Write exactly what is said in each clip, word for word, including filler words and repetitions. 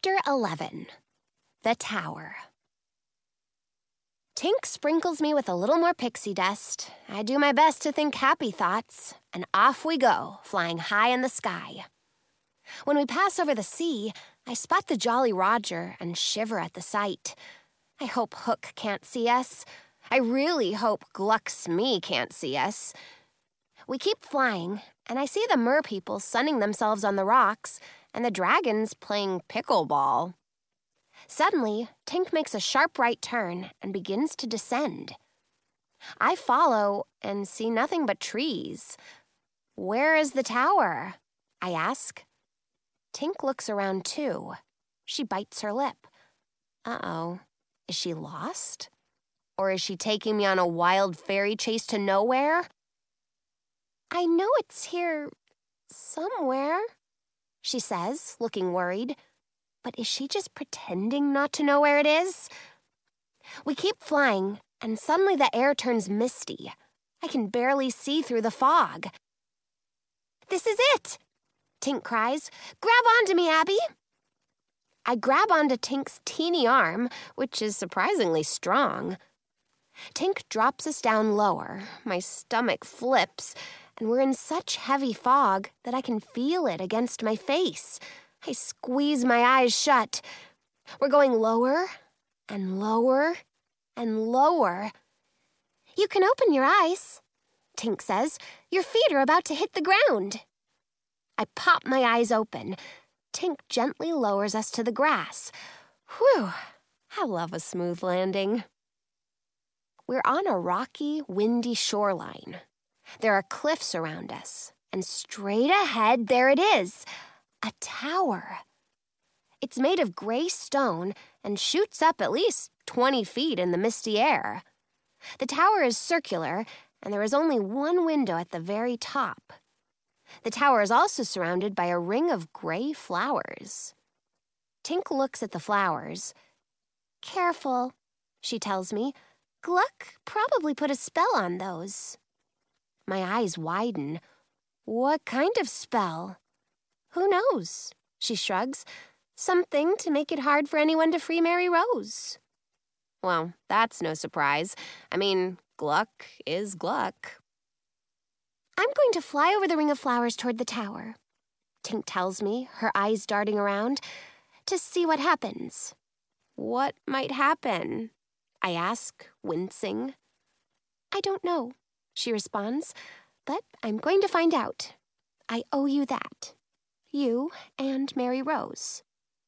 Chapter eleven. The Tower. Tink sprinkles me with a little more pixie dust. I do my best to think happy thoughts, and off we go, flying high in the sky. When we pass over the sea, I spot the Jolly Roger and shiver at the sight. I hope Hook can't see us. I really hope Gluck Smee can't see us. We keep flying, and I see the mer people sunning themselves on the rocks, and the dragons playing pickleball. Suddenly, Tink makes a sharp right turn and begins to descend. I follow and see nothing but trees. Where is the tower? I ask. Tink looks around too. She bites her lip. Uh-oh. Is she lost? Or is she taking me on a wild fairy chase to nowhere? I know it's here somewhere, she says, looking worried. But is she just pretending not to know where it is? We keep flying, and suddenly the air turns misty. I can barely see through the fog. This is it! Tink cries. Grab onto me, Abby! I grab onto Tink's teeny arm, which is surprisingly strong. Tink drops us down lower. My stomach flips, and we're in such heavy fog that I can feel it against my face. I squeeze my eyes shut. We're going lower and lower and lower. You can open your eyes, Tink says. Your feet are about to hit the ground. I pop my eyes open. Tink gently lowers us to the grass. Whew, I love a smooth landing. We're on a rocky, windy shoreline. There are cliffs around us, and straight ahead, there it is, a tower. It's made of gray stone and shoots up at least twenty feet in the misty air. The tower is circular, and there is only one window at the very top. The tower is also surrounded by a ring of gray flowers. Tink looks at the flowers. Careful, she tells me. Gluck probably put a spell on those. My eyes widen. What kind of spell? Who knows? She shrugs. Something to make it hard for anyone to free Mary Rose. Well, that's no surprise. I mean, Gluck is Gluck. I'm going to fly over the ring of flowers toward the tower, Tink tells me, her eyes darting around, to see what happens. What might happen? I ask, wincing. I don't know, she responds, but I'm going to find out. I owe you that. You and Mary Rose.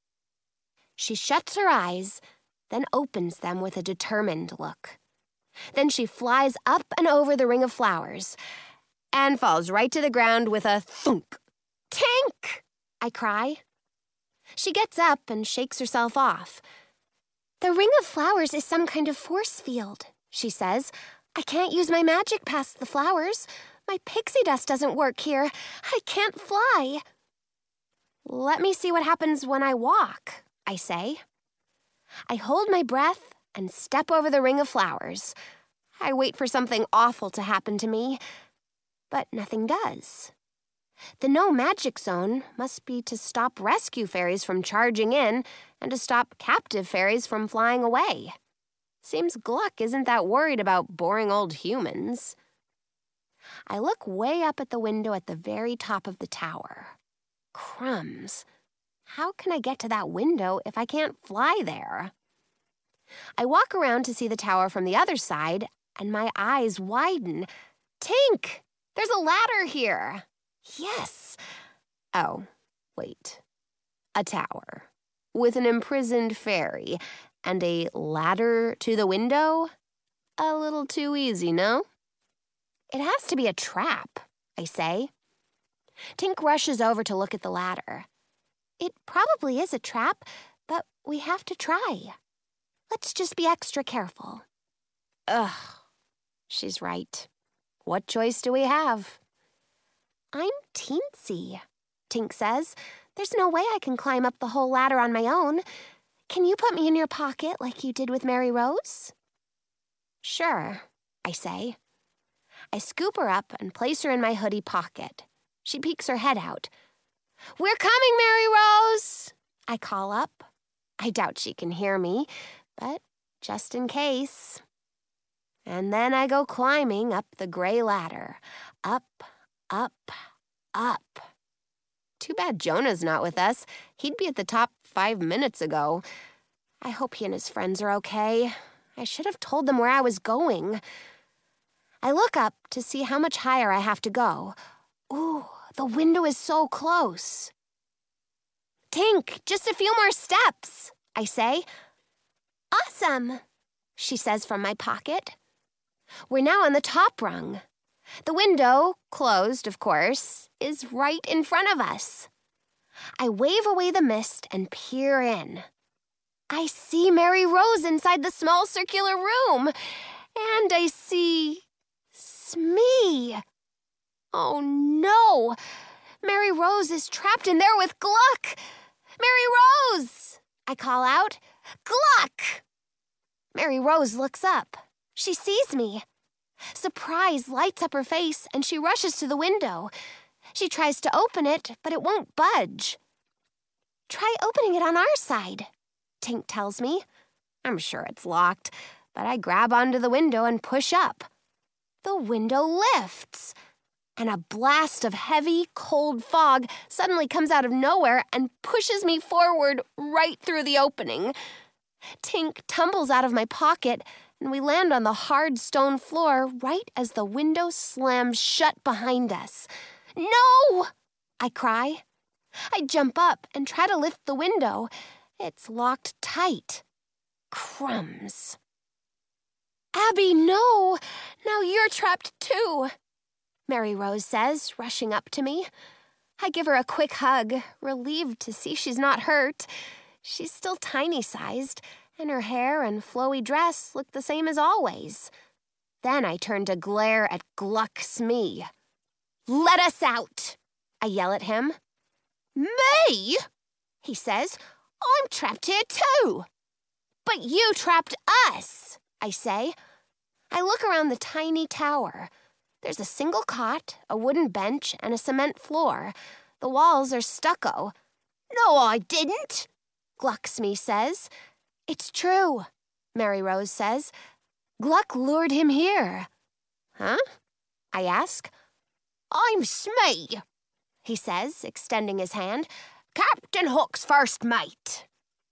She shuts her eyes, then opens them with a determined look. Then she flies up and over the ring of flowers and falls right to the ground with a thunk. Tink! I cry. She gets up and shakes herself off. The ring of flowers is some kind of force field, she says. I can't use my magic past the flowers. My pixie dust doesn't work here. I can't fly. Let me see what happens when I walk, I say. I hold my breath and step over the ring of flowers. I wait for something awful to happen to me, but nothing does. The no magic zone must be to stop rescue fairies from charging in and to stop captive fairies from flying away. Seems Gluck isn't that worried about boring old humans. I look way up at the window at the very top of the tower. Crumbs. How can I get to that window if I can't fly there? I walk around to see the tower from the other side, and my eyes widen. Tink! There's a ladder here! Yes! Oh, wait. A tower. With an imprisoned fairy and a ladder to the window? A little too easy, no? It has to be a trap, I say. Tink rushes over to look at the ladder. It probably is a trap, but we have to try. Let's just be extra careful. Ugh, she's right. What choice do we have? I'm teensy, Tink says. There's no way I can climb up the whole ladder on my own. Can you put me in your pocket like you did with Mary Rose? Sure, I say. I scoop her up and place her in my hoodie pocket. She peeks her head out. We're coming, Mary Rose! I call up. I doubt she can hear me, but just in case. And then I go climbing up the gray ladder. Up, up, up. Too bad Jonah's not with us. He'd be at the top five minutes ago. I hope he and his friends are okay. I should have told them where I was going. I look up to see how much higher I have to go. Ooh, the window is so close. Tink, just a few more steps, I say. Awesome, she says from my pocket. We're now on the top rung. The window, closed, of course, is right in front of us. I wave away the mist and peer in. I see Mary Rose inside the small circular room, and I see Smee. Oh, no! Mary Rose is trapped in there with Gluck! Mary Rose! I call out. Gluck! Mary Rose looks up. She sees me. Surprise lights up her face, and she rushes to the window. She tries to open it, but it won't budge. Try opening it on our side, Tink tells me. I'm sure it's locked, but I grab onto the window and push up. The window lifts, and a blast of heavy, cold fog suddenly comes out of nowhere and pushes me forward right through the opening. Tink tumbles out of my pocket, and we land on the hard stone floor right as the window slams shut behind us. No! I cry. I jump up and try to lift the window. It's locked tight. Crumbs. Abby, no! Now you're trapped too, Mary Rose says, rushing up to me. I give her a quick hug, relieved to see she's not hurt. She's still tiny-sized, and her hair and flowy dress look the same as always. Then I turn to glare at Gluck Smee. Let us out, I yell at him. Me? He says. I'm trapped here too. But you trapped us, I say. I look around the tiny tower. There's a single cot, a wooden bench, and a cement floor. The walls are stucco. No, I didn't, Gluck Smee says. It's true, Mary Rose says. Gluck lured him here. Huh? I ask. I'm Smee, he says, extending his hand. Captain Hook's first mate.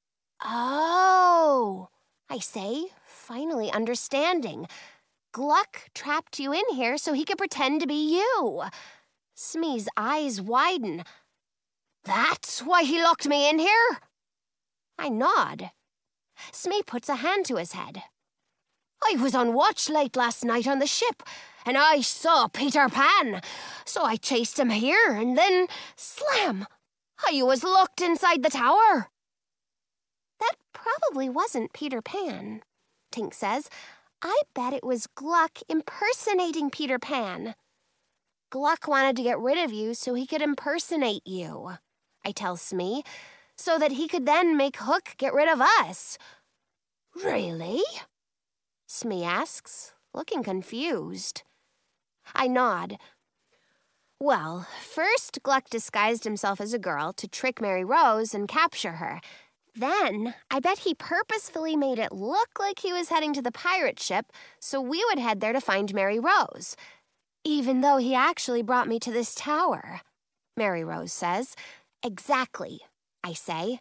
Oh, I say, finally understanding. Gluck trapped you in here so he could pretend to be you. Smee's eyes widen. That's why he locked me in here? I nod. Smee puts a hand to his head. I was on watch late last night on the ship, and I saw Peter Pan, so I chased him here, and then, slam, I was locked inside the tower. That probably wasn't Peter Pan, Tink says. I bet it was Gluck impersonating Peter Pan. Gluck wanted to get rid of you so he could impersonate you, I tell Smee, so that he could then make Hook get rid of us. Really? Smee asks, looking confused. I nod. Well, first Gluck disguised himself as a girl to trick Mary Rose and capture her. Then, I bet he purposefully made it look like he was heading to the pirate ship so we would head there to find Mary Rose, even though he actually brought me to this tower, Mary Rose says. Exactly, I say.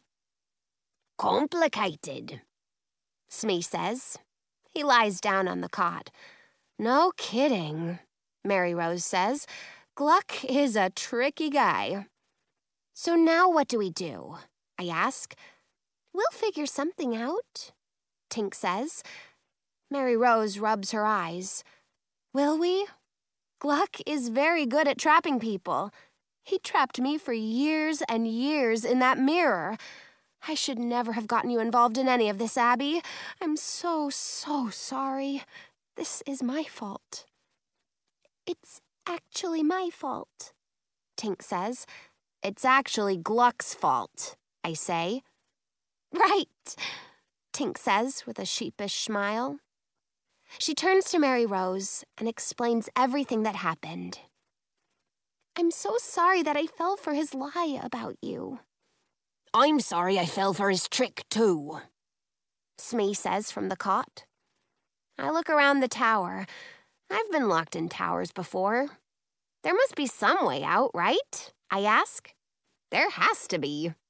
Complicated, Smee says. He lies down on the cot. No kidding, Mary Rose says. Gluck is a tricky guy. So now what do we do? I ask. We'll figure something out, Tink says. Mary Rose rubs her eyes. Will we? Gluck is very good at trapping people. He trapped me for years and years in that mirror. I should never have gotten you involved in any of this, Abby. I'm so, so sorry. This is my fault. It's actually my fault, Tink says. It's actually Gluck's fault, I say. Right, Tink says with a sheepish smile. She turns to Mary Rose and explains everything that happened. I'm so sorry that I fell for his lie about you. I'm sorry I fell for his trick, too, Smee says from the cot. I look around the tower. I've been locked in towers before. There must be some way out, right? I ask. There has to be.